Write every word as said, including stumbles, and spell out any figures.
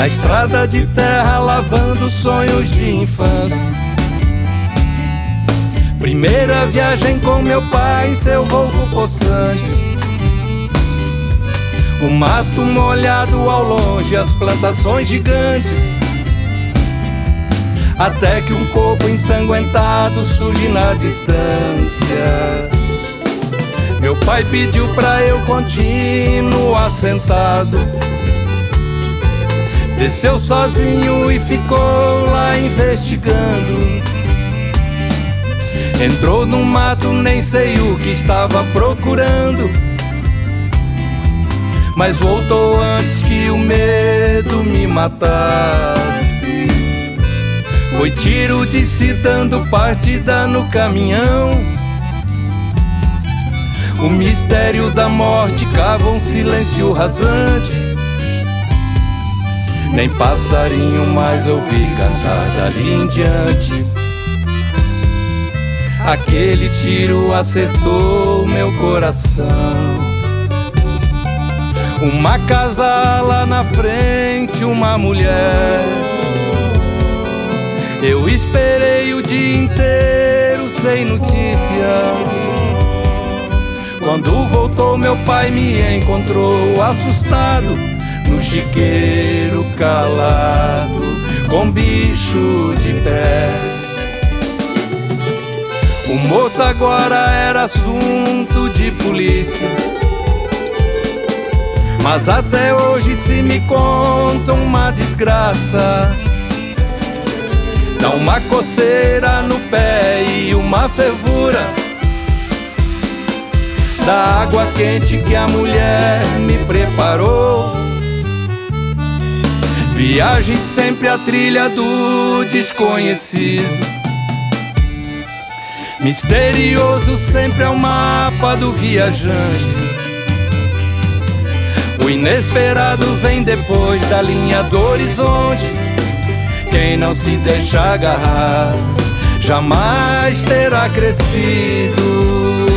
estrada de terra lavando sonhos de infância. Primeira viagem com meu pai em seu Volvo possante. O mato molhado ao longe, as plantações gigantes, até que um corpo ensanguentado surge na distância. Meu pai pediu pra eu continuar sentado. Desceu sozinho e ficou lá investigando. Entrou no mato, nem sei o que estava procurando, mas voltou antes que o medo me matasse. Foi tiro de se dando partida no caminhão. O mistério da morte cava um silêncio rasante. Nem passarinho mais ouvi cantar dali em diante. Aquele tiro acertou meu coração. Uma casa lá na frente, uma mulher. Eu esperei o dia inteiro sem notícia. Quando voltou meu pai me encontrou assustado no chiqueiro calado, com bicho de pé. O morto agora era assunto de polícia, mas até hoje se me conta uma desgraça. Dá uma coceira no pé e uma fervura da água quente que a mulher me preparou. Viagem sempre a trilha do desconhecido. Misterioso sempre é o mapa do viajante. O inesperado vem depois da linha do horizonte. Quem não se deixa agarrar jamais terá crescido.